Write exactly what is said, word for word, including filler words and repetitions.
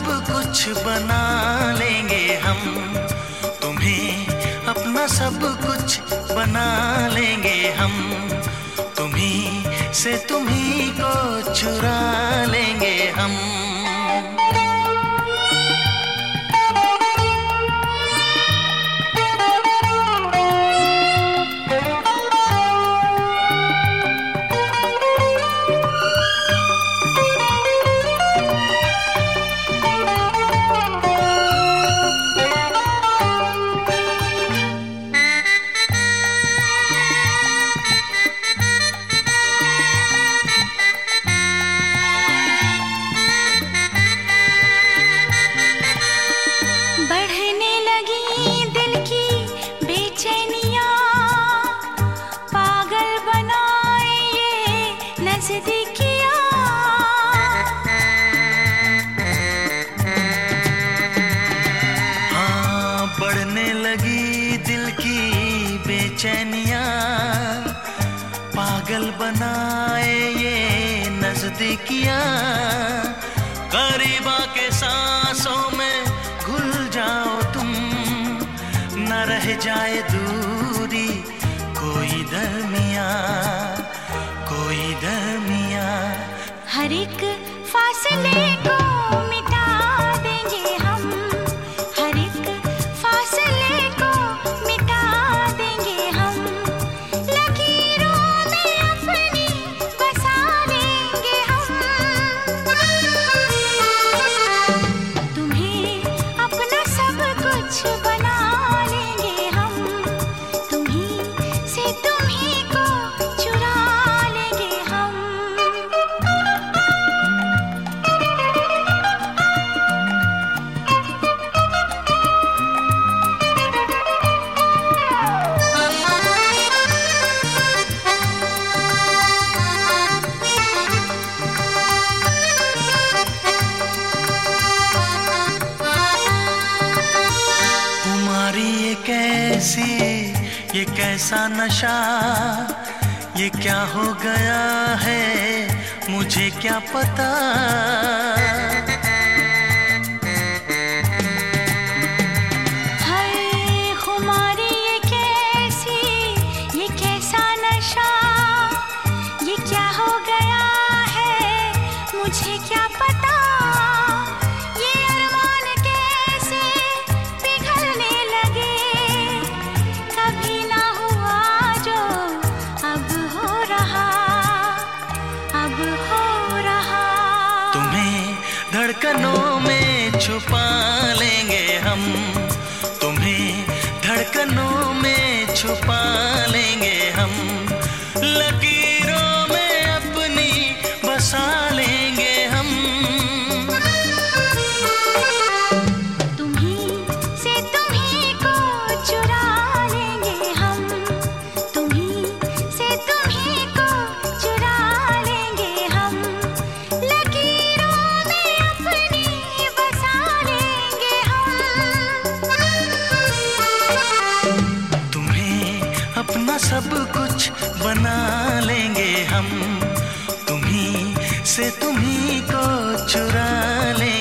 कुछ बना लेंगे हम, तुम्हें अपना सब कुछ बना लेंगे हम, तुम्हीं से तुम्हीं को चुरा लेंगे हम। हाँ, बढ़ने लगी दिल की बेचैनियाँ, पागल बनाए ये नजदीकियाँ, करीब आके सांसों में घुल जाओ तुम, न रह जाए दूरी कोई दरमियाँ, कोई दरमियाँ। हर एक फासले को मिटा देंगे हम, हर एक फासले को मिटा देंगे हम, लकीरों में अपनी बसा लेंगे हम, तुम्हें अपना सब कुछ बना लेंगे हम, तुम्हीं से तुम्हीं को चुरा लेंगे हम। कैसी ये कैसा नशा, ये क्या हो गया है मुझे क्या पता, हाय खुमारी ये कैसी ये कैसा नशा, ये क्या हो गया है मुझे क्या पता, धड़कनों में छुपा लेंगे हम, तुम्हें धड़कनों में छुपा लेंगे हम, लकीरों में अपनी बसा लेंगे हम, तुम्हीं से तुम्हीं को चुरा लेंगे हम, तुम्हीं से तुम्हीं को चुरा लेंगे हम, अपना सब कुछ बना लेंगे हम, तुम्हीं से तुम्हीं को चुरा लेंगे।